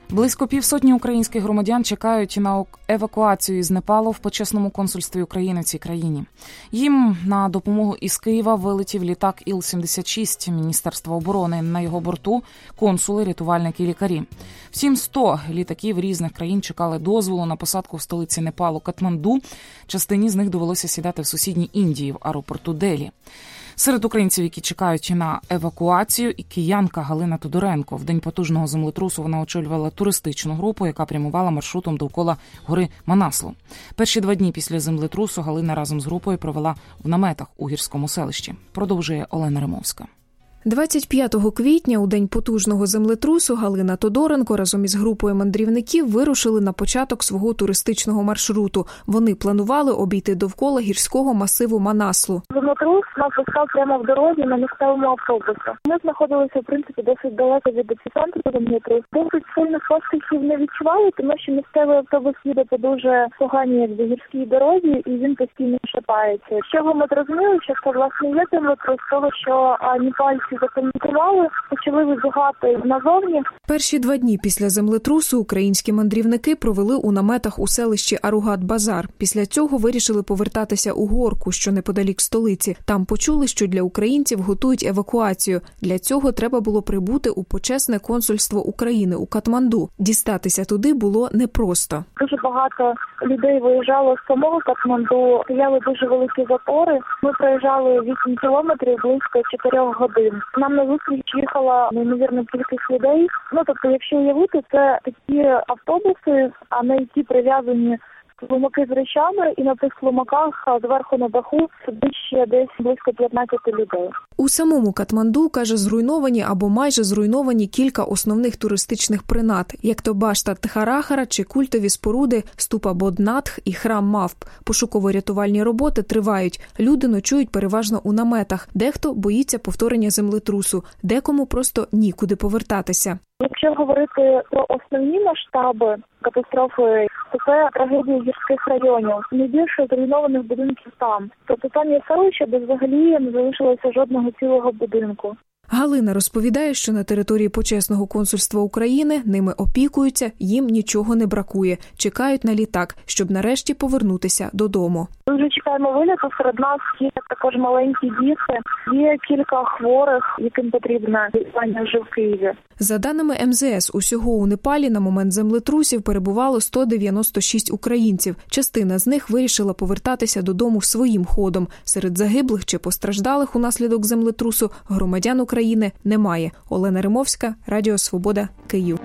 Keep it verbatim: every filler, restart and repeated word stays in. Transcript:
Близько півсотні українських громадян чекають на евакуацію із Непалу в почесному консульстві України в цій країні. Їм на допомогу із Києва вилетів літак Іл сімдесят шість Міністерства оборони. На його борту консули, рятувальники і лікарі. Всім сто літаків різних країн чекали дозволу на посадку в столиці Непалу Катманду. Частині з них довелося сідати в сусідній Індії в аеропорту Делі. Серед українців, які чекають на евакуацію, і киянка Галина Тодоренко. В день потужного землетрусу вона очолювала туристичну групу, яка прямувала маршрутом довкола гори Манаслу. Перші два дні після землетрусу Галина разом з групою провела в наметах у гірському селищі. Продовжує Олена Римовська. двадцять п'ятого квітня, у день потужного землетрусу, Галина Тодоренко разом із групою мандрівників вирушили на початок свого туристичного маршруту. Вони планували обійти довкола гірського масиву Манаслу. Землетрус нас застав прямо в дорозі на місцевому автобусі. Ми знаходилися, в принципі, досить далеко від епіцентру землетрусу. Досить сильних поштовхів не відчували, тому що місцевий автобус їде по дуже поганій якби гірській дорозі, і він постійно шатається. З чого ми зрозуміли, що це, власне, є землетрус, того, що непальці запанікували, почали вибігати назовні. Перші два дні після землетрусу українські мандрівники провели у наметах у селищі Аругат-Базар. Після цього вирішили повертатися у Горку, що неподалік столиці. Там почули, що для українців готують евакуацію. Для цього треба було прибути у почесне консульство України у Катманду. Дістатися туди було непросто. Дуже багато людей виїжджало з самого Катманду, стояли дуже великі затори. Ми проїжджали вісім кілометрів близько чотирьох годин. Нам на зустріч їхала неймовірна кількість людей. Ну, тобто, якщо уявити, це такі автобуси, а на які прив'язані слумаки з речами, і на цих слумаках зверху на даху сидить ще десь близько п'ятнадцять людей. У самому Катманду, каже, зруйновані або майже зруйновані кілька основних туристичних принад, як то башта Тхарахара чи культові споруди ступа Боднатх і храм Мавп. Пошуково-рятувальні роботи тривають. Люди ночують переважно у наметах. Дехто боїться повторення землетрусу, декому просто нікуди повертатися. Якщо говорити про основні масштаби катастрофи, то це трагедія гірських районів. Найбільше зруйнованих будинків там. Тобто там є селище, де взагалі не залишилося жодного цілого будинку. Галина розповідає, що на території почесного консульства України ними опікуються, їм нічого не бракує. Чекають на літак, щоб нарешті повернутися додому. Ми вже чекаємо виліту, серед нас є також маленькі діти, є кілька хворих, яким потрібно лікування вже в Києві. За даними ем зе ес, усього у Непалі на момент землетрусів перебувало сто дев'яносто шість українців. Частина з них вирішила повертатися додому своїм ходом. Серед загиблих чи постраждалих унаслідок землетрусу громадян України немає. Олена Римовська, Радіо Свобода, Київ.